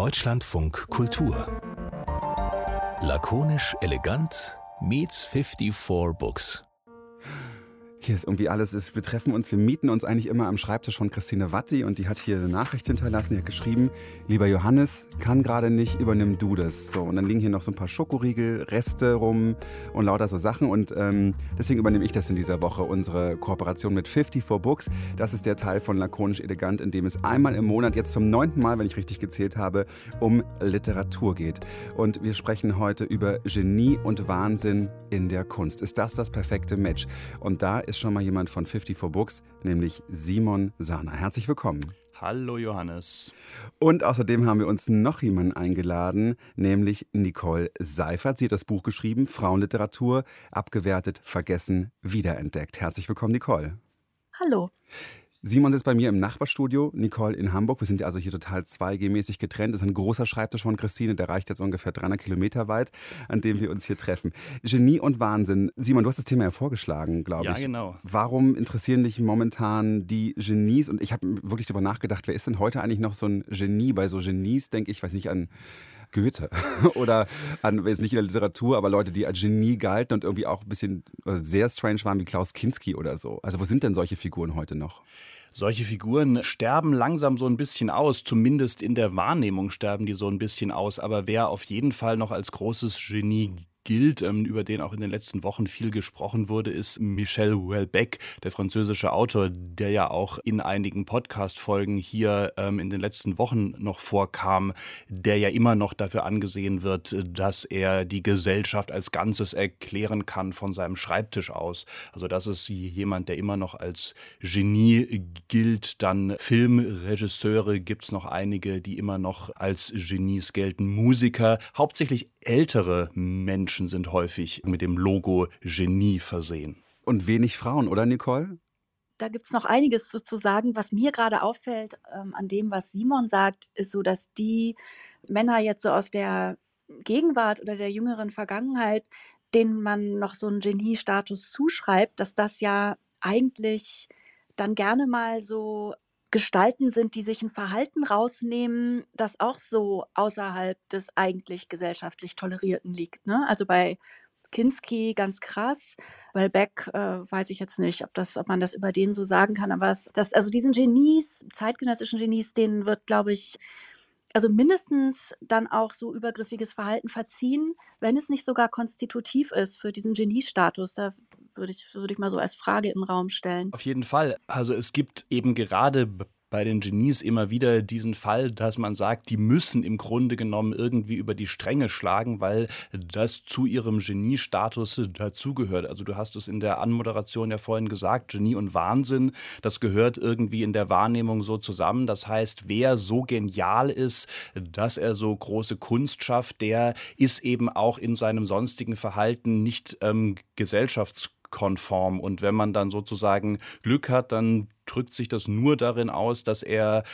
Deutschlandfunk Kultur. Lakonisch elegant meets 54 Books. Hier ist irgendwie alles, wir mieten uns eigentlich immer am Schreibtisch von Christine Watti und die hat hier eine Nachricht hinterlassen, die hat geschrieben, lieber Johannes, kann gerade nicht, übernimm du das. So, und dann liegen hier noch so ein paar Schokoriegel, Reste rum und lauter so Sachen und deswegen übernehme ich das in dieser Woche, unsere Kooperation mit 54 Books. Das ist der Teil von Lakonisch elegant, in dem es einmal im Monat, jetzt zum 9. Mal, wenn ich richtig gezählt habe, um Literatur geht. Und wir sprechen heute über Genie und Wahnsinn in der Kunst. Ist das perfekte Match? Und da ist schon mal jemand von 54 Books, nämlich Simon Sarner. Herzlich willkommen. Hallo Johannes. Und außerdem haben wir uns noch jemanden eingeladen, nämlich Nicole Seifert. Sie hat das Buch geschrieben, Frauenliteratur, abgewertet, vergessen, wiederentdeckt. Herzlich willkommen, Nicole. Hallo. Simon sitzt bei mir im Nachbarstudio, Nicole in Hamburg. Wir sind ja also hier total 2G-mäßig getrennt. Das ist ein großer Schreibtisch von Christine, der reicht jetzt ungefähr 300 Kilometer weit, an dem wir uns hier treffen. Genie und Wahnsinn. Simon, du hast das Thema ja vorgeschlagen, glaube ich. Ja, genau. Warum interessieren dich momentan die Genies? Und ich habe wirklich darüber nachgedacht, wer ist denn heute eigentlich noch so ein Genie? Bei so Genies denke ich, weiß nicht, an Goethe oder an, jetzt nicht in der Literatur, aber Leute, die als Genie galten und irgendwie auch ein bisschen sehr strange waren, wie Klaus Kinski oder so. Also wo sind denn solche Figuren heute noch? Solche Figuren sterben langsam so ein bisschen aus, zumindest in der Wahrnehmung sterben die so ein bisschen aus. Aber wer auf jeden Fall noch als großes Genie gilt, über den auch in den letzten Wochen viel gesprochen wurde, ist Michel Houellebecq, der französische Autor, der ja auch in einigen Podcast-Folgen hier in den letzten Wochen noch vorkam, der ja immer noch dafür angesehen wird, dass er die Gesellschaft als Ganzes erklären kann von seinem Schreibtisch aus. Also das ist jemand, der immer noch als Genie gilt. Dann Filmregisseure gibt es noch einige, die immer noch als Genies gelten. Musiker, hauptsächlich ältere Menschen sind häufig mit dem Logo Genie versehen. Und wenig Frauen, oder Nicole? Da gibt es noch einiges sozusagen. Was mir gerade auffällt an dem, was Simon sagt, ist so, dass die Männer jetzt so aus der Gegenwart oder der jüngeren Vergangenheit, denen man noch so einen Genie-Status zuschreibt, dass das ja eigentlich dann gerne mal so Gestalten sind, die sich ein Verhalten rausnehmen, das auch so außerhalb des eigentlich gesellschaftlich Tolerierten liegt. Ne? Also bei Kinski ganz krass, weil Beck weiß ich jetzt nicht, ob man das über den so sagen kann, aber also diesen Genies, zeitgenössischen Genies, denen wird, glaube ich, also mindestens dann auch so übergriffiges Verhalten verziehen, wenn es nicht sogar konstitutiv ist für diesen Geniestatus. Da würde ich mal so als Frage im Raum stellen. Auf jeden Fall. Also es gibt eben gerade bei den Genies immer wieder diesen Fall, dass man sagt, die müssen im Grunde genommen irgendwie über die Stränge schlagen, weil das zu ihrem Geniestatus dazugehört. Also du hast es in der Anmoderation ja vorhin gesagt, Genie und Wahnsinn, das gehört irgendwie in der Wahrnehmung so zusammen. Das heißt, wer so genial ist, dass er so große Kunst schafft, der ist eben auch in seinem sonstigen Verhalten nicht gesellschaftskonform. Und wenn man dann sozusagen Glück hat, dann drückt sich das nur darin aus, dass er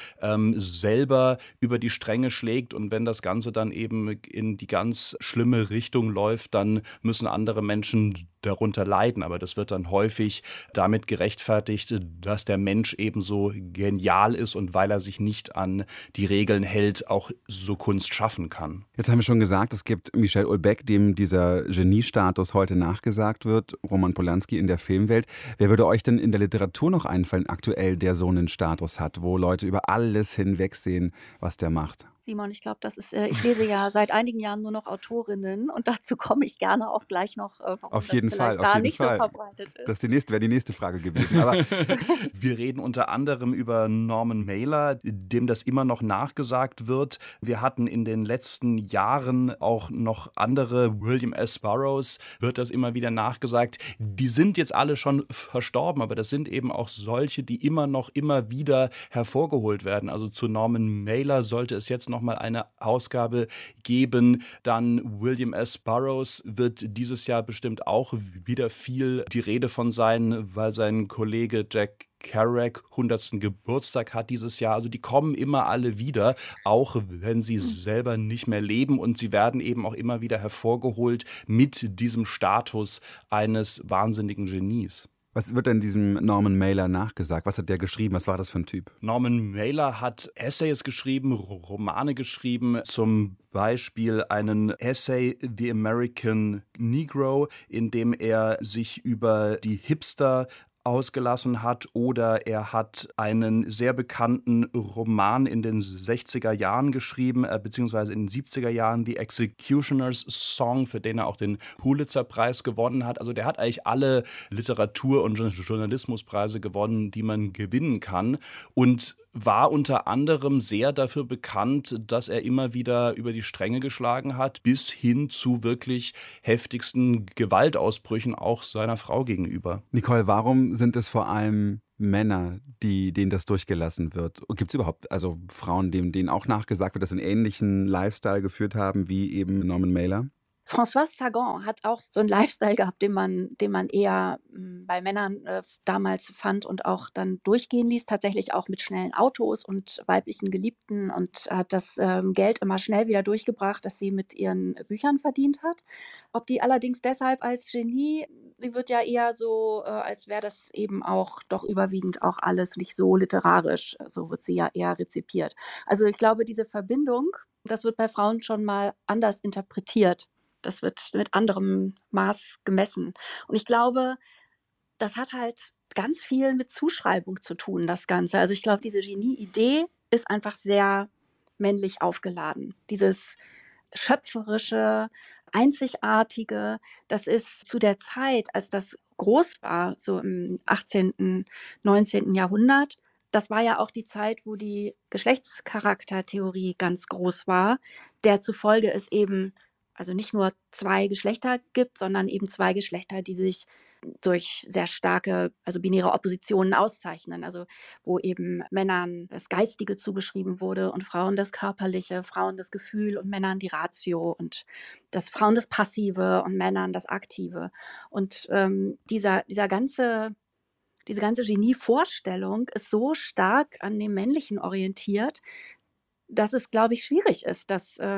selber über die Stränge schlägt, und wenn das Ganze dann eben in die ganz schlimme Richtung läuft, dann müssen andere Menschen darunter leiden. Aber das wird dann häufig damit gerechtfertigt, dass der Mensch eben so genial ist und weil er sich nicht an die Regeln hält, auch so Kunst schaffen kann. Jetzt haben wir schon gesagt, es gibt Michel Houellebecq, dem dieser Geniestatus heute nachgesagt wird, Roman Polanski in der Filmwelt. Wer würde euch denn in der Literatur noch einfallen, aktuell, der so einen Status hat, wo Leute über alles hinwegsehen, was der macht? Simon, ich glaube, ich lese ja seit einigen Jahren nur noch Autorinnen und dazu komme ich gerne auch gleich noch, warum auf jeden das Fall, vielleicht da nicht so verbreitet ist. Das wäre die nächste Frage gewesen. Aber wir reden unter anderem über Norman Mailer, dem das immer noch nachgesagt wird. Wir hatten in den letzten Jahren auch noch andere, William S. Burroughs wird das immer wieder nachgesagt. Die sind jetzt alle schon verstorben, aber das sind eben auch solche, die immer wieder hervorgeholt werden. Also zu Norman Mailer sollte es jetzt noch mal eine Ausgabe geben. Dann William S. Burroughs wird dieses Jahr bestimmt auch wieder viel die Rede von sein, weil sein Kollege Jack Kerouac 100. Geburtstag hat dieses Jahr. Also die kommen immer alle wieder, auch wenn sie selber nicht mehr leben, und sie werden eben auch immer wieder hervorgeholt mit diesem Status eines wahnsinnigen Genies. Was wird denn diesem Norman Mailer nachgesagt? Was hat der geschrieben? Was war das für ein Typ? Norman Mailer hat Essays geschrieben, Romane geschrieben, zum Beispiel einen Essay The American Negro, in dem er sich über die Hipster ausgelassen hat, oder er hat einen sehr bekannten Roman in den 60er Jahren geschrieben, beziehungsweise in den 70er Jahren, The Executioner's Song, für den er auch den Pulitzer-Preis gewonnen hat. Also der hat eigentlich alle Literatur- und Journalismuspreise gewonnen, die man gewinnen kann, und war unter anderem sehr dafür bekannt, dass er immer wieder über die Stränge geschlagen hat, bis hin zu wirklich heftigsten Gewaltausbrüchen auch seiner Frau gegenüber. Nicole, warum sind es vor allem Männer, denen das durchgelassen wird? Gibt es überhaupt also Frauen, denen auch nachgesagt wird, dass sie einen ähnlichen Lifestyle geführt haben wie eben Norman Mailer? Françoise Sagan hat auch so einen Lifestyle gehabt, den man eher bei Männern damals fand und auch dann durchgehen ließ, tatsächlich auch mit schnellen Autos und weiblichen Geliebten, und hat das Geld immer schnell wieder durchgebracht, das sie mit ihren Büchern verdient hat. Ob die allerdings deshalb als Genie, sie wird ja eher so, als wäre das eben auch doch überwiegend auch alles nicht so literarisch, so wird sie ja eher rezipiert. Also ich glaube, diese Verbindung, das wird bei Frauen schon mal anders interpretiert. Das wird mit anderem Maß gemessen. Und ich glaube, das hat halt ganz viel mit Zuschreibung zu tun, das Ganze. Also ich glaube, diese Genie-Idee ist einfach sehr männlich aufgeladen. Dieses schöpferische, einzigartige, das ist zu der Zeit, als das groß war, so im 18., 19. Jahrhundert, das war ja auch die Zeit, wo die Geschlechtscharaktertheorie ganz groß war, der zufolge es eben also nicht nur zwei Geschlechter gibt, sondern eben zwei Geschlechter, die sich durch sehr starke, also binäre Oppositionen auszeichnen. Also wo eben Männern das Geistige zugeschrieben wurde und Frauen das Körperliche, Frauen das Gefühl und Männern die Ratio, und das Frauen das Passive und Männern das Aktive. Und diese ganze Genie-Vorstellung ist so stark an dem Männlichen orientiert, dass es, glaube ich, schwierig ist,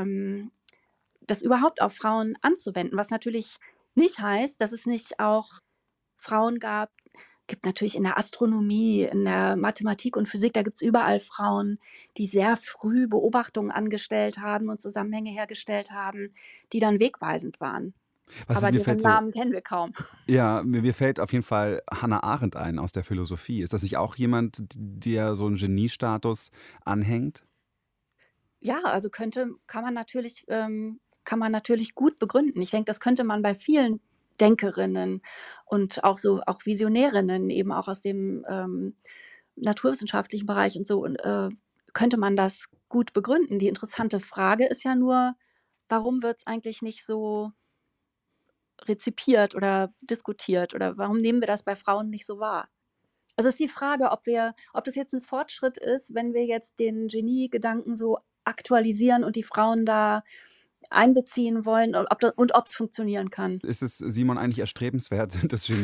das überhaupt auf Frauen anzuwenden, was natürlich nicht heißt, dass es nicht auch Frauen gibt natürlich in der Astronomie, in der Mathematik und Physik, da gibt es überall Frauen, die sehr früh Beobachtungen angestellt haben und Zusammenhänge hergestellt haben, die dann wegweisend waren. Aber deren Namen kennen wir kaum. Ja, mir fällt auf jeden Fall Hannah Arendt ein aus der Philosophie. Ist das nicht auch jemand, der so einen Geniestatus anhängt? Ja, also kann man natürlich gut begründen. Ich denke, das könnte man bei vielen Denkerinnen und auch Visionärinnen, eben auch aus dem naturwissenschaftlichen Bereich und so, könnte man das gut begründen. Die interessante Frage ist ja nur, warum wird es eigentlich nicht so rezipiert oder diskutiert, oder warum nehmen wir das bei Frauen nicht so wahr? Also ist die Frage, ob das jetzt ein Fortschritt ist, wenn wir jetzt den Genie-Gedanken so aktualisieren und die Frauen da einbeziehen wollen, und ob es funktionieren kann. Ist es, Simon, eigentlich erstrebenswert,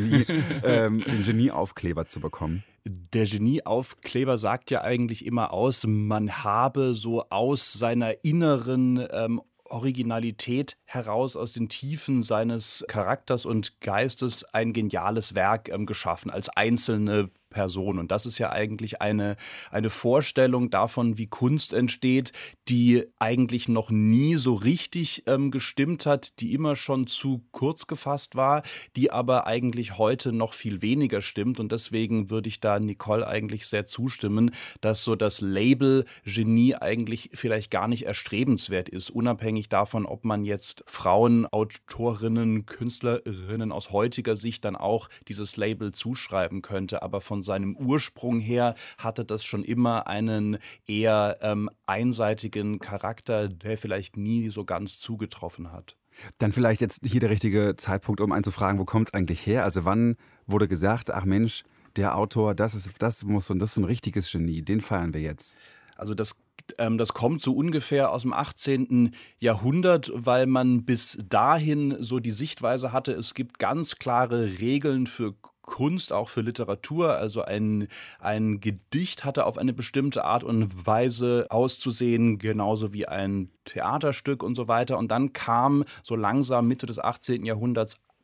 den Genieaufkleber zu bekommen? Der Genieaufkleber sagt ja eigentlich immer aus, man habe so aus seiner inneren Originalität heraus, aus den Tiefen seines Charakters und Geistes ein geniales Werk geschaffen, als einzelne Person. Und das ist ja eigentlich eine Vorstellung davon, wie Kunst entsteht, die eigentlich noch nie so richtig gestimmt hat, die immer schon zu kurz gefasst war, die aber eigentlich heute noch viel weniger stimmt. Und deswegen würde ich da Nicole eigentlich sehr zustimmen, dass so das Label Genie eigentlich vielleicht gar nicht erstrebenswert ist, unabhängig davon, ob man jetzt Frauen, Autorinnen, Künstlerinnen aus heutiger Sicht dann auch dieses Label zuschreiben könnte. Aber von seinem Ursprung her hatte das schon immer einen eher einseitigen Charakter, der vielleicht nie so ganz zugetroffen hat. Dann vielleicht jetzt hier der richtige Zeitpunkt, um einen zu fragen, wo kommt es eigentlich her? Also wann wurde gesagt, ach Mensch, der Autor, das ist ein richtiges Genie, den feiern wir jetzt? Also das kommt so ungefähr aus dem 18. Jahrhundert, weil man bis dahin so die Sichtweise hatte, es gibt ganz klare Regeln für Kunst, auch für Literatur. Also ein Gedicht hatte auf eine bestimmte Art und Weise auszusehen, genauso wie ein Theaterstück und so weiter. Und dann kam so langsam Mitte des 18. Jahrhunderts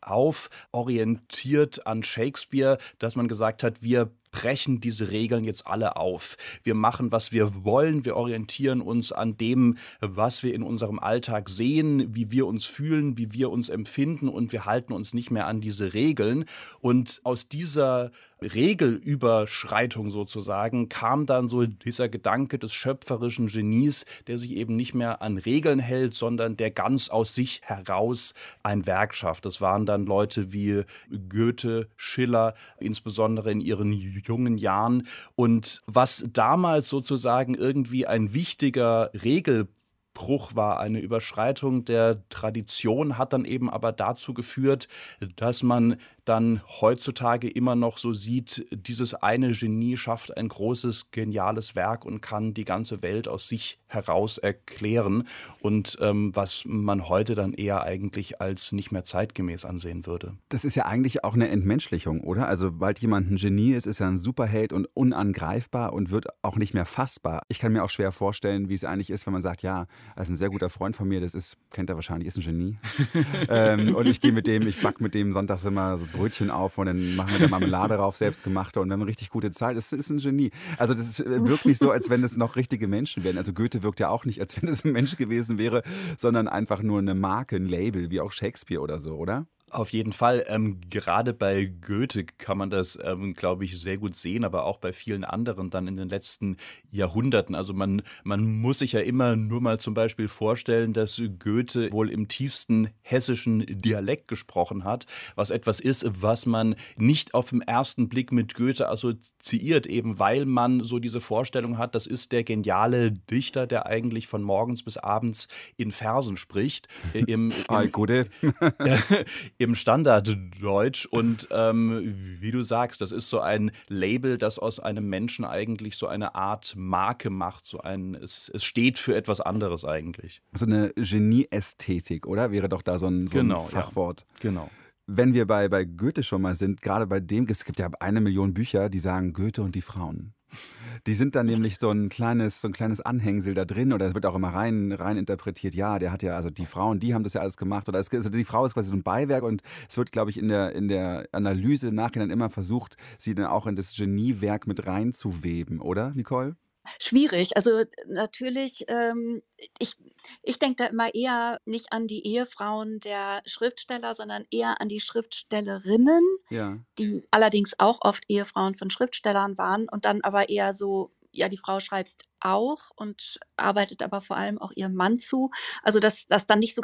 auf, orientiert an Shakespeare, dass man gesagt hat, wir brechen diese Regeln jetzt alle auf. Wir machen, was wir wollen. Wir orientieren uns an dem, was wir in unserem Alltag sehen, wie wir uns fühlen, wie wir uns empfinden und wir halten uns nicht mehr an diese Regeln. Und aus dieser Regelüberschreitung sozusagen kam dann so dieser Gedanke des schöpferischen Genies, der sich eben nicht mehr an Regeln hält, sondern der ganz aus sich heraus ein Werk schafft. Das waren dann Leute wie Goethe, Schiller, insbesondere in ihren jungen Jahren. Und was damals sozusagen irgendwie ein wichtiger Regelbruch war, eine Überschreitung der Tradition, hat dann eben aber dazu geführt, dass man dann heutzutage immer noch so sieht, dieses eine Genie schafft ein großes, geniales Werk und kann die ganze Welt aus sich heraus erklären. Und was man heute dann eher eigentlich als nicht mehr zeitgemäß ansehen würde. Das ist ja eigentlich auch eine Entmenschlichung, oder? Also, sobald jemand ein Genie ist, ist er ein Superheld und unangreifbar und wird auch nicht mehr fassbar. Ich kann mir auch schwer vorstellen, wie es eigentlich ist, wenn man sagt, ja, also ein sehr guter Freund von mir, kennt er wahrscheinlich, ist ein Genie. Und ich backe mit dem sonntags immer so Brötchen auf und dann machen wir da Marmelade drauf, selbstgemachte, und wir haben eine richtig gute Zeit. Das ist ein Genie. Also das ist wirklich so, als wenn es noch richtige Menschen wären. Also Goethe wirkt ja auch nicht, als wenn es ein Mensch gewesen wäre, sondern einfach nur eine Marke, ein Label, wie auch Shakespeare oder so, oder? Auf jeden Fall. Gerade bei Goethe kann man das, glaube ich, sehr gut sehen, aber auch bei vielen anderen dann in den letzten Jahrhunderten. Also man muss sich ja immer nur mal zum Beispiel vorstellen, dass Goethe wohl im tiefsten hessischen Dialekt gesprochen hat, was etwas ist, was man nicht auf den ersten Blick mit Goethe assoziiert, eben weil man so diese Vorstellung hat, das ist der geniale Dichter, der eigentlich von morgens bis abends in Versen spricht. Im Standarddeutsch und wie du sagst, das ist so ein Label, das aus einem Menschen eigentlich so eine Art Marke macht, es steht für etwas anderes eigentlich. So eine Genie-Ästhetik, oder? Wäre doch da so ein Fachwort. Ja, genau. Wenn wir bei Goethe schon mal sind, gerade bei dem, es gibt ja 1 Million Bücher, die sagen Goethe und die Frauen. Die sind dann nämlich so ein kleines Anhängsel da drin, oder es wird auch immer rein interpretiert, ja, der hat ja, also die Frauen, die haben das ja alles gemacht, oder also die Frau ist quasi so ein Beiwerk, und es wird, glaube ich, in der Analyse im Nachhinein immer versucht, sie dann auch in das Geniewerk mit reinzuweben, oder, Nicole? Schwierig. Also natürlich, ich denke da immer eher nicht an die Ehefrauen der Schriftsteller, sondern eher an die Schriftstellerinnen, Ja. die allerdings auch oft Ehefrauen von Schriftstellern waren und dann aber eher so, ja, die Frau schreibt auch und arbeitet aber vor allem auch ihrem Mann zu. Also dass dann nicht so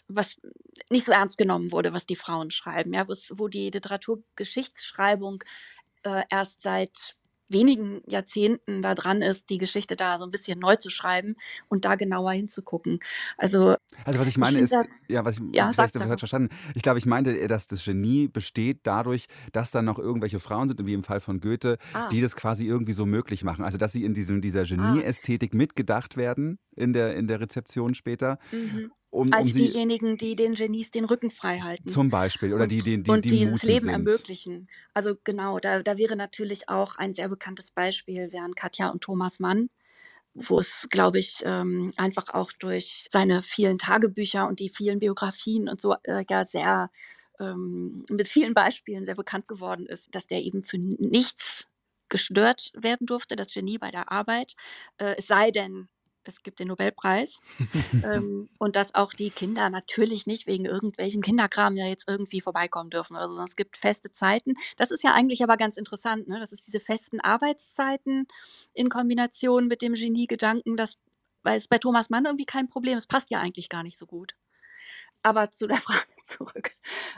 ernst genommen wurde, was die Frauen schreiben, ja, wo die Literaturgeschichtsschreibung erst seit wenigen Jahrzehnten da dran ist, die Geschichte da so ein bisschen neu zu schreiben und da genauer hinzugucken. Also was ich meine ist, vielleicht habe ich verstanden. Ich glaube, ich meinte, dass das Genie besteht dadurch, dass dann noch irgendwelche Frauen sind, wie im Fall von Goethe, die das quasi irgendwie so möglich machen. Also dass sie in dieser Genie-Ästhetik mitgedacht werden in der Rezeption später. Mhm. Als diejenigen, die den Genies den Rücken frei halten. Zum Beispiel. Oder die dieses Musen Leben sind. Ermöglichen. Also genau, da wäre natürlich auch ein sehr bekanntes Beispiel, wären Katja und Thomas Mann, wo es, glaube ich, einfach auch durch seine vielen Tagebücher und die vielen Biografien und so sehr mit vielen Beispielen sehr bekannt geworden ist, dass der eben für nichts gestört werden durfte, das Genie bei der Arbeit, es sei denn, es gibt den Nobelpreis und dass auch die Kinder natürlich nicht wegen irgendwelchem Kinderkram ja jetzt irgendwie vorbeikommen dürfen oder so, sondern es gibt feste Zeiten. Das ist ja eigentlich aber ganz interessant, ne? Das ist diese festen Arbeitszeiten in Kombination mit dem Geniegedanken, weil es bei Thomas Mann irgendwie kein Problem ist, passt ja eigentlich gar nicht so gut. Aber zu der Frage zurück.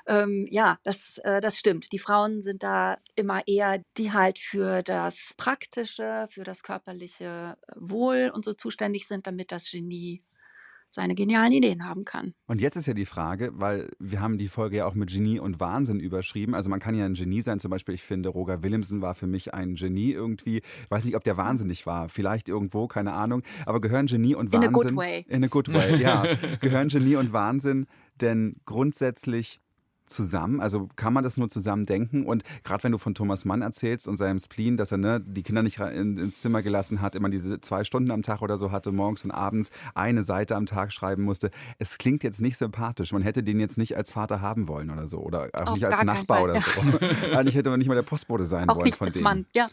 Das stimmt. Die Frauen sind da immer eher, die halt für das Praktische, für das körperliche Wohl und so zuständig sind, damit das Genie seine genialen Ideen haben kann. Und jetzt ist ja die Frage, weil wir haben die Folge ja auch mit Genie und Wahnsinn überschrieben. Also man kann ja ein Genie sein, zum Beispiel, ich finde, Roger Willemsen war für mich ein Genie irgendwie. Ich weiß nicht, ob der wahnsinnig war, vielleicht irgendwo, keine Ahnung. Aber gehören Genie und Wahnsinn... In a good way. In a good way, ja. Gehören Genie und Wahnsinn denn grundsätzlich zusammen? Also kann man das nur zusammen denken? Und gerade wenn du von Thomas Mann erzählst und seinem Spleen, dass er die Kinder nicht ins Zimmer gelassen hat, immer diese 2 Stunden am Tag oder so hatte, morgens und abends eine Seite am Tag schreiben musste. Es klingt jetzt nicht sympathisch. Man hätte den jetzt nicht als Vater haben wollen oder so. Oder auch Auf nicht als gar keinen Nachbar Fall, oder so. Eigentlich hätte man nicht mal der Postbote sein Auch wollen nicht von als dem. Mann, ja.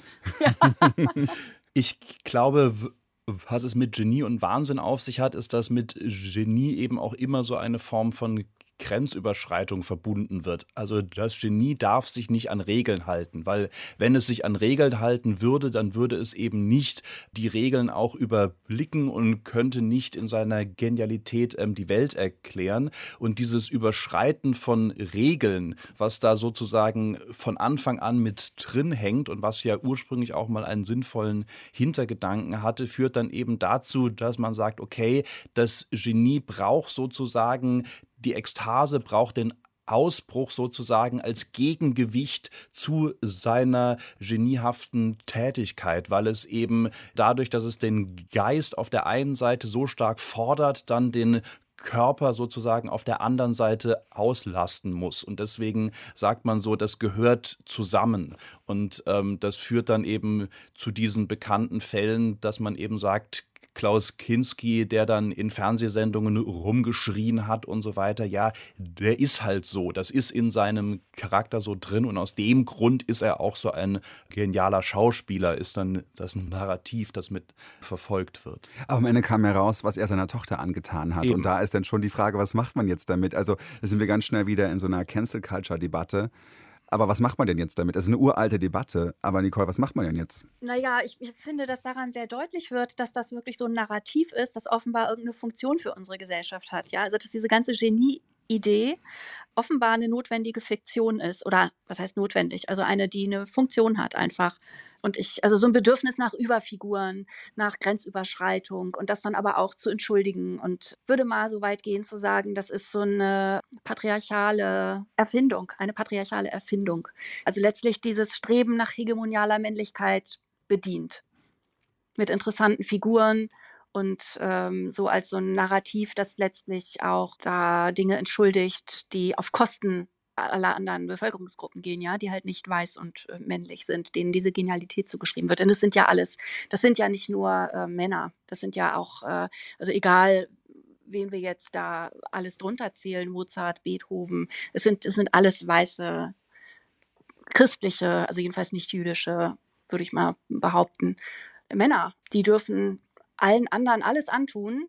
Ich glaube, was es mit Genie und Wahnsinn auf sich hat, ist, dass mit Genie eben auch immer so eine Form von Grenzüberschreitung verbunden wird. Also das Genie darf sich nicht an Regeln halten, weil wenn es sich an Regeln halten würde, dann würde es eben nicht die Regeln auch überblicken und könnte nicht in seiner Genialität die Welt erklären. Und dieses Überschreiten von Regeln, was da sozusagen von Anfang an mit drin hängt und was ja ursprünglich auch mal einen sinnvollen Hintergedanken hatte, führt dann eben dazu, dass man sagt, okay, das Genie braucht sozusagen die Ekstase, braucht den Ausbruch sozusagen als Gegengewicht zu seiner geniehaften Tätigkeit, weil es eben dadurch, dass es den Geist auf der einen Seite so stark fordert, dann den Körper sozusagen auf der anderen Seite auslasten muss. Und deswegen sagt man so, das gehört zusammen. Und das führt dann eben zu diesen bekannten Fällen, dass man eben sagt, Klaus Kinski, der dann in Fernsehsendungen rumgeschrien hat und so weiter, ja, der ist halt so. Das ist in seinem Charakter so drin und aus dem Grund ist er auch so ein genialer Schauspieler, ist dann das Narrativ, das mit verfolgt wird. Aber am Ende kam heraus, was er seiner Tochter angetan hat. Eben. Und da ist dann schon die Frage, was macht man jetzt damit? Also da sind wir ganz schnell wieder in so einer Cancel-Culture-Debatte. Aber was macht man denn jetzt damit? Das ist eine uralte Debatte. Aber Nicole, was macht man denn jetzt? Naja, ich finde, dass daran sehr deutlich wird, dass das wirklich so ein Narrativ ist, das offenbar irgendeine Funktion für unsere Gesellschaft hat. Ja? Also dass diese ganze Genie-Idee offenbar eine notwendige Fiktion ist. Oder was heißt notwendig? Also eine, die eine Funktion hat einfach. Und also so ein Bedürfnis nach Überfiguren, nach Grenzüberschreitung und das dann aber auch zu entschuldigen. Und würde mal so weit gehen zu sagen, das ist so eine patriarchale Erfindung. Also letztlich dieses Streben nach hegemonialer Männlichkeit bedient. Mit interessanten Figuren und so als so ein Narrativ, das letztlich auch da Dinge entschuldigt, die auf Kosten aller anderen Bevölkerungsgruppen gehen, ja, die halt nicht weiß und männlich sind, denen diese Genialität zugeschrieben wird. Denn das sind ja nicht nur Männer, das sind ja auch, also egal, wen wir jetzt da alles drunter zählen, Mozart, Beethoven, es sind alles weiße, christliche, also jedenfalls nicht jüdische, würde ich mal behaupten, Männer. Die dürfen allen anderen alles antun,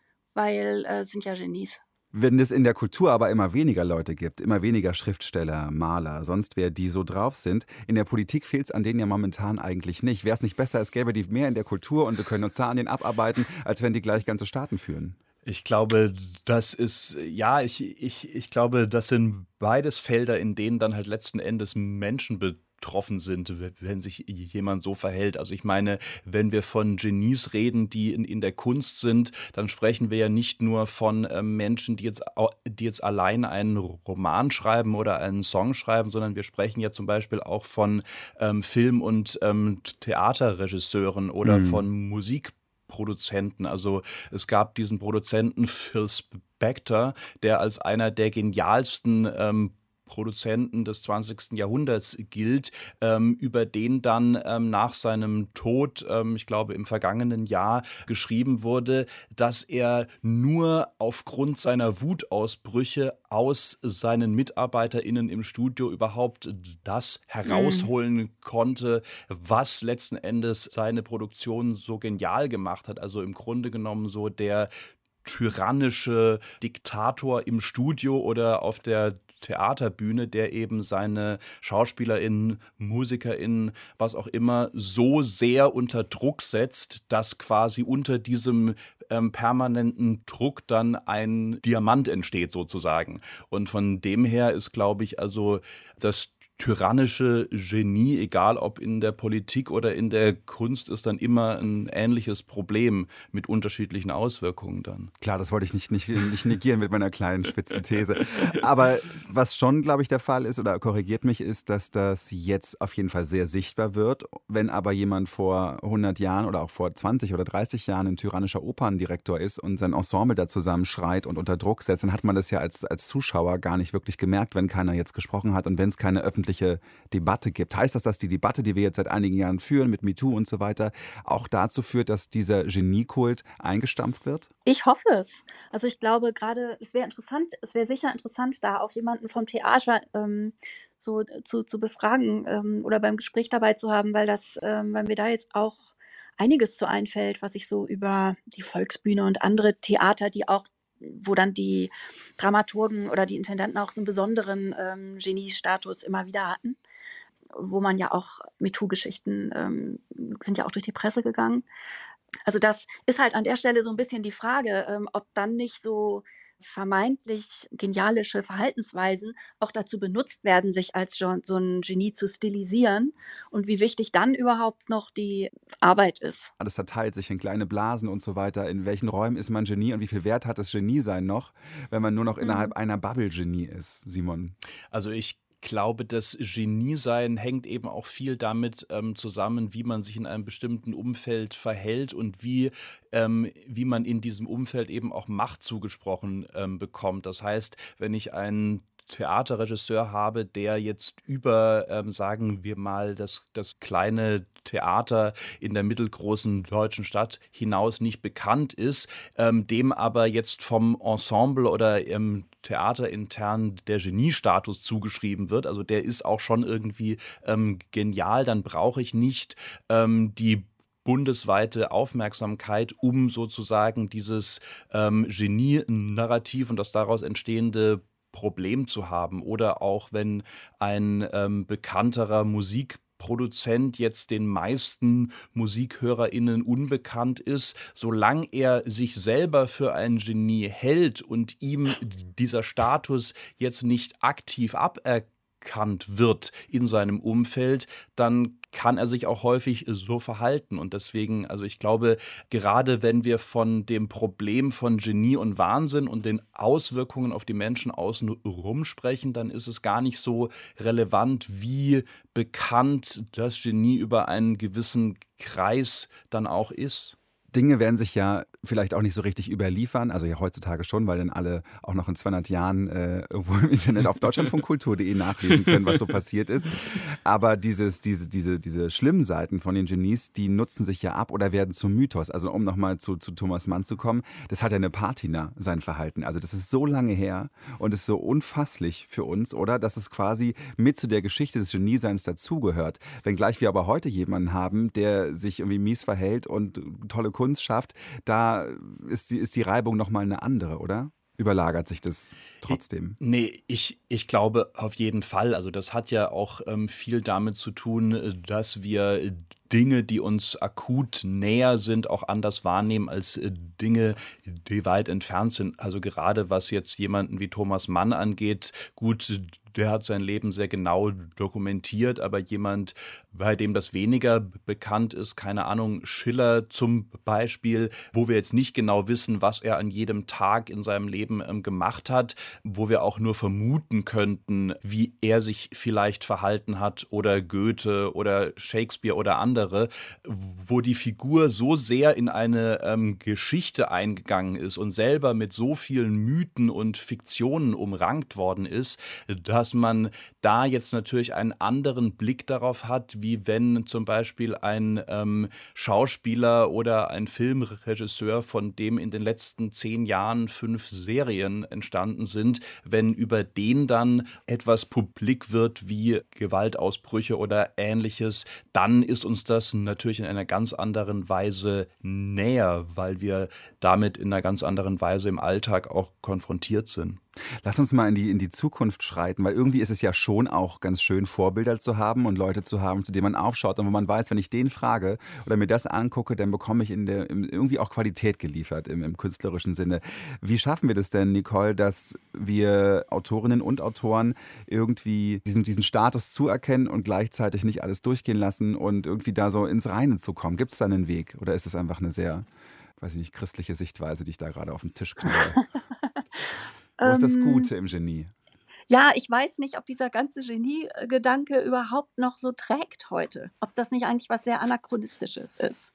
weil sind ja Genies. Wenn es in der Kultur aber immer weniger Leute gibt, immer weniger Schriftsteller, Maler, sonst wer, die so drauf sind, in der Politik fehlt es an denen ja momentan eigentlich nicht. Wäre es nicht besser, es gäbe die mehr in der Kultur und wir können uns da an denen abarbeiten, als wenn die gleich ganze Staaten führen? Ich glaube, das ist, ja, ich glaube, das sind beides Felder, in denen dann halt letzten Endes Menschen betroffen sind, wenn sich jemand so verhält. Also ich meine, wenn wir von Genies reden, die in der Kunst sind, dann sprechen wir ja nicht nur von Menschen, die jetzt allein einen Roman schreiben oder einen Song schreiben, sondern wir sprechen ja zum Beispiel auch von Film- und Theaterregisseuren oder von Musikproduzenten. Also es gab diesen Produzenten Phil Spector, der als einer der genialsten Produzenten des 20. Jahrhunderts gilt, über den dann nach seinem Tod, ich glaube im vergangenen Jahr, geschrieben wurde, dass er nur aufgrund seiner Wutausbrüche aus seinen MitarbeiterInnen im Studio überhaupt das herausholen konnte, was letzten Endes seine Produktion so genial gemacht hat. Also im Grunde genommen so der tyrannische Diktator im Studio oder auf der Theaterbühne, der eben seine SchauspielerInnen, MusikerInnen, was auch immer, so sehr unter Druck setzt, dass quasi unter diesem permanenten Druck dann ein Diamant entsteht sozusagen. Und von dem her ist, glaube ich, also das tyrannische Genie, egal ob in der Politik oder in der Kunst, ist dann immer ein ähnliches Problem mit unterschiedlichen Auswirkungen dann. Klar, das wollte ich nicht negieren mit meiner kleinen spitzen These. Aber was schon, glaube ich, der Fall ist, oder korrigiert mich, ist, dass das jetzt auf jeden Fall sehr sichtbar wird. Wenn aber jemand vor 100 Jahren oder auch vor 20 oder 30 Jahren ein tyrannischer Operndirektor ist und sein Ensemble da zusammenschreit und unter Druck setzt, dann hat man das ja als Zuschauer gar nicht wirklich gemerkt, wenn keiner jetzt gesprochen hat und wenn es keine öffentliche Debatte gibt. Heißt das, dass die Debatte, die wir jetzt seit einigen Jahren führen mit MeToo und so weiter, auch dazu führt, dass dieser Geniekult eingestampft wird? Ich hoffe es. Also ich glaube gerade, es wäre sicher interessant, da auch jemanden vom Theater so zu befragen oder beim Gespräch dabei zu haben, weil mir da jetzt auch einiges zu einfällt, was ich so über die Volksbühne und andere Theater, wo dann die Dramaturgen oder die Intendanten auch so einen besonderen Geniestatus immer wieder hatten, wo man ja auch MeToo-Geschichten sind ja auch durch die Presse gegangen. Also das ist halt an der Stelle so ein bisschen die Frage, ob dann nicht so vermeintlich genialische Verhaltensweisen auch dazu benutzt werden, sich als so ein Genie zu stilisieren und wie wichtig dann überhaupt noch die Arbeit ist. Alles verteilt sich in kleine Blasen und so weiter. In welchen Räumen ist man Genie und wie viel Wert hat das Genie-Sein noch, wenn man nur noch innerhalb einer Bubble Genie ist, Simon? Also ich glaube, das Geniesein hängt eben auch viel damit zusammen, wie man sich in einem bestimmten Umfeld verhält und wie man in diesem Umfeld eben auch Macht zugesprochen bekommt. Das heißt, wenn ich einen Theaterregisseur habe, der jetzt über, sagen wir mal, das kleine Theater in der mittelgroßen deutschen Stadt hinaus nicht bekannt ist, dem aber jetzt vom Ensemble oder Theater intern der Geniestatus zugeschrieben wird, also der ist auch schon irgendwie genial, dann brauche ich nicht die bundesweite Aufmerksamkeit, um sozusagen dieses Genie-Narrativ und das daraus entstehende Problem zu haben. Oder auch wenn ein bekannterer Musikproduzent jetzt den meisten MusikhörerInnen unbekannt ist, solange er sich selber für ein Genie hält und ihm dieser Status jetzt nicht aktiv aberkannt wird in seinem Umfeld, dann kann er sich auch häufig so verhalten. Und deswegen, also ich glaube, gerade wenn wir von dem Problem von Genie und Wahnsinn und den Auswirkungen auf die Menschen außen rum sprechen, dann ist es gar nicht so relevant, wie bekannt das Genie über einen gewissen Kreis dann auch ist. Dinge werden sich ja vielleicht auch nicht so richtig überliefern, also ja heutzutage schon, weil dann alle auch noch in 200 Jahren irgendwo im Internet auf deutschlandfunkkultur.de nachlesen können, was so passiert ist. Aber diese schlimmen Seiten von den Genies, die nutzen sich ja ab oder werden zum Mythos. Also um nochmal zu Thomas Mann zu kommen, das hat ja eine Patina, sein Verhalten. Also das ist so lange her und ist so unfasslich für uns, oder? Dass es quasi mit zu der Geschichte des Genieseins dazugehört. Wenngleich wir aber heute jemanden haben, der sich irgendwie mies verhält und tolle Kunst schafft, da ist die Reibung nochmal eine andere, oder? Überlagert sich das trotzdem? Nee, ich glaube auf jeden Fall. Also das hat ja auch viel damit zu tun, dass wir Dinge, die uns akut näher sind, auch anders wahrnehmen als Dinge, die weit entfernt sind. Also gerade was jetzt jemanden wie Thomas Mann angeht, gut, der hat sein Leben sehr genau dokumentiert, aber jemand, bei dem das weniger bekannt ist, keine Ahnung, Schiller zum Beispiel, wo wir jetzt nicht genau wissen, was er an jedem Tag in seinem Leben gemacht hat, wo wir auch nur vermuten könnten, wie er sich vielleicht verhalten hat, oder Goethe oder Shakespeare oder andere, wo die Figur so sehr in eine Geschichte eingegangen ist und selber mit so vielen Mythen und Fiktionen umrankt worden ist, dass man da jetzt natürlich einen anderen Blick darauf hat, wie wenn zum Beispiel ein Schauspieler oder ein Filmregisseur, von dem in den letzten 10 Jahren 5 Serien entstanden sind, wenn über den dann etwas publik wird wie Gewaltausbrüche oder Ähnliches, dann ist uns das natürlich in einer ganz anderen Weise näher, weil wir damit in einer ganz anderen Weise im Alltag auch konfrontiert sind. Lass uns mal in die Zukunft schreiten, weil irgendwie ist es ja schon auch ganz schön, Vorbilder zu haben und Leute zu haben, zu denen man aufschaut und wo man weiß, wenn ich den frage oder mir das angucke, dann bekomme ich irgendwie auch Qualität geliefert im künstlerischen Sinne. Wie schaffen wir das denn, Nicole, dass wir Autorinnen und Autoren irgendwie diesen Status zuerkennen und gleichzeitig nicht alles durchgehen lassen und irgendwie da so ins Reine zu kommen? Gibt es da einen Weg oder ist es einfach eine sehr, weiß ich nicht, christliche Sichtweise, die ich da gerade auf den Tisch knalle? Wo ist das Gute im Genie? Ja, ich weiß nicht, ob dieser ganze Genie-Gedanke überhaupt noch so trägt heute. Ob das nicht eigentlich was sehr Anachronistisches ist.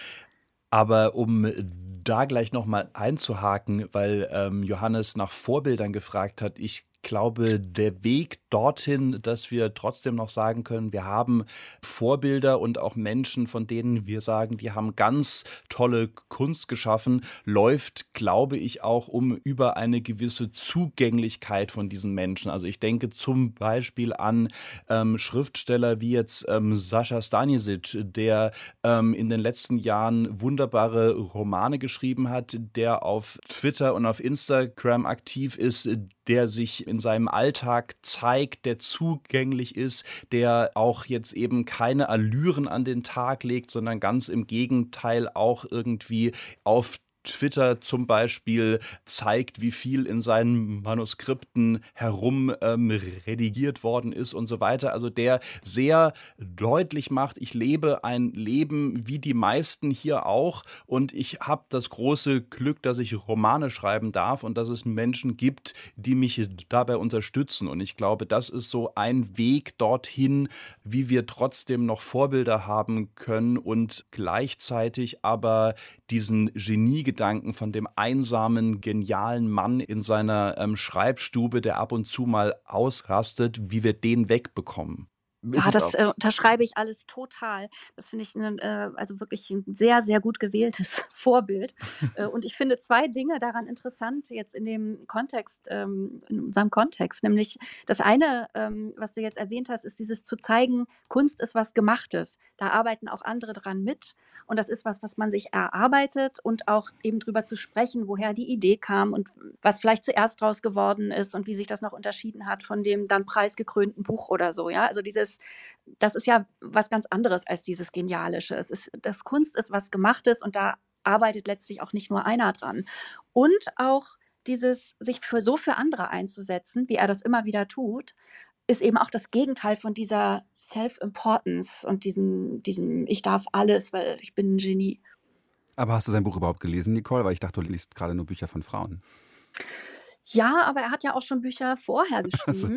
Aber um da gleich nochmal einzuhaken, weil Johannes nach Vorbildern gefragt hat, ich glaube, der Weg dorthin, dass wir trotzdem noch sagen können, wir haben Vorbilder und auch Menschen, von denen wir sagen, die haben ganz tolle Kunst geschaffen, läuft, glaube ich, auch über eine gewisse Zugänglichkeit von diesen Menschen. Also ich denke zum Beispiel an Schriftsteller wie jetzt Sascha Stanisic, der in den letzten Jahren wunderbare Romane geschrieben hat, der auf Twitter und auf Instagram aktiv ist, der sich in seinem Alltag zeigt, der zugänglich ist, der auch jetzt eben keine Allüren an den Tag legt, sondern ganz im Gegenteil auch irgendwie auf Twitter zum Beispiel zeigt, wie viel in seinen Manuskripten herum redigiert worden ist und so weiter. Also der sehr deutlich macht, ich lebe ein Leben wie die meisten hier auch und ich habe das große Glück, dass ich Romane schreiben darf und dass es Menschen gibt, die mich dabei unterstützen. Und ich glaube, das ist so ein Weg dorthin, wie wir trotzdem noch Vorbilder haben können und gleichzeitig aber diesen Geniegedanken von dem einsamen, genialen Mann in seiner Schreibstube, der ab und zu mal ausrastet, wie wir den wegbekommen. Ja, das unterschreibe ich alles total. Das finde ich also wirklich ein sehr, sehr gut gewähltes Vorbild. Und ich finde 2 Dinge daran interessant jetzt in dem Kontext, in unserem Kontext. Nämlich das eine, was du jetzt erwähnt hast, ist dieses zu zeigen, Kunst ist was Gemachtes. Da arbeiten auch andere dran mit. Und das ist was man sich erarbeitet und auch eben drüber zu sprechen, woher die Idee kam und was vielleicht zuerst draus geworden ist und wie sich das noch unterschieden hat von dem dann preisgekrönten Buch oder so. Ja, also das ist ja was ganz anderes als dieses Genialische. Das Kunst ist was Gemachtes und da arbeitet letztlich auch nicht nur einer dran. Und auch dieses, sich für andere einzusetzen, wie er das immer wieder tut, ist eben auch das Gegenteil von dieser Self-Importance und diesem ich darf alles, weil ich bin ein Genie. Aber hast du sein Buch überhaupt gelesen, Nicole? Weil ich dachte, du liest gerade nur Bücher von Frauen. Ja, aber er hat ja auch schon Bücher vorher geschrieben.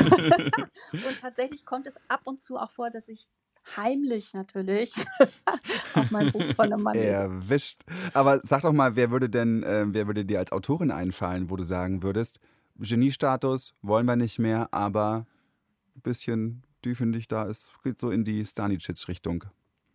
Und tatsächlich kommt es ab und zu auch vor, dass ich heimlich natürlich auch mein Buch von einem Mann lese. Erwischt. Aber sag doch mal, wer würde dir als Autorin einfallen, wo du sagen würdest, Geniestatus wollen wir nicht mehr, aber ein bisschen, die finde ich, geht so in die Stanisic-Richtung.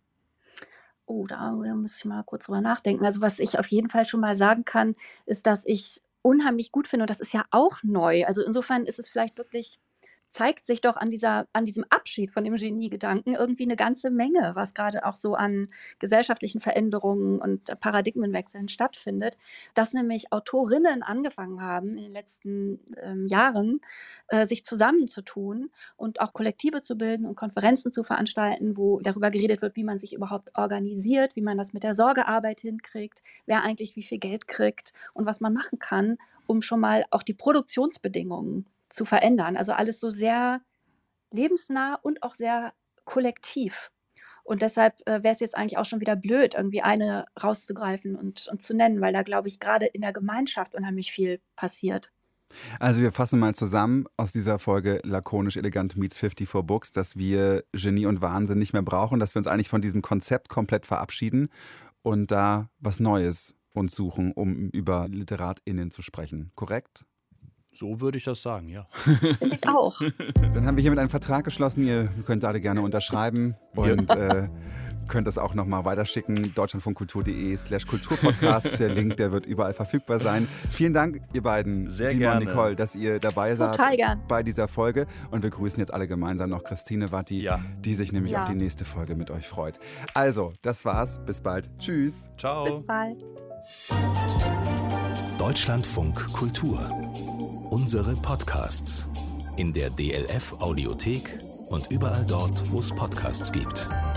Oh, da muss ich mal kurz drüber nachdenken. Also was ich auf jeden Fall schon mal sagen kann, ist, dass ich unheimlich gut finde und das ist ja auch neu. Also insofern ist es vielleicht wirklich, zeigt sich doch an diesem Abschied von dem Geniegedanken irgendwie eine ganze Menge, was gerade auch so an gesellschaftlichen Veränderungen und Paradigmenwechseln stattfindet, dass nämlich Autorinnen angefangen haben, in den letzten Jahren sich zusammenzutun und auch Kollektive zu bilden und Konferenzen zu veranstalten, wo darüber geredet wird, wie man sich überhaupt organisiert, wie man das mit der Sorgearbeit hinkriegt, wer eigentlich wie viel Geld kriegt und was man machen kann, um schon mal auch die Produktionsbedingungen zu verändern. Also alles so sehr lebensnah und auch sehr kollektiv. Und deshalb wäre es jetzt eigentlich auch schon wieder blöd, irgendwie eine rauszugreifen und zu nennen, weil da, glaube ich, gerade in der Gemeinschaft unheimlich viel passiert. Also wir fassen mal zusammen aus dieser Folge Lakonisch Elegant meets 54 Books, dass wir Genie und Wahnsinn nicht mehr brauchen, dass wir uns eigentlich von diesem Konzept komplett verabschieden und da was Neues uns suchen, um über LiteratInnen zu sprechen. Korrekt? So würde ich das sagen, ja. Finde ich auch. Dann haben wir hiermit einen Vertrag geschlossen. Ihr könnt alle gerne unterschreiben und könnt das auch nochmal weiterschicken. deutschlandfunkkultur.de/kulturpodcast. Der Link, der wird überall verfügbar sein. Vielen Dank, ihr beiden, Sehr Simon gerne. und Nicole, dass ihr dabei seid bei dieser Folge. Und wir grüßen jetzt alle gemeinsam noch Christine Watti, die sich nämlich auf die nächste Folge mit euch freut. Also, das war's. Bis bald. Tschüss. Ciao. Bis bald. Deutschlandfunk Kultur Unsere Podcasts in der DLF Audiothek und überall dort, wo es Podcasts gibt.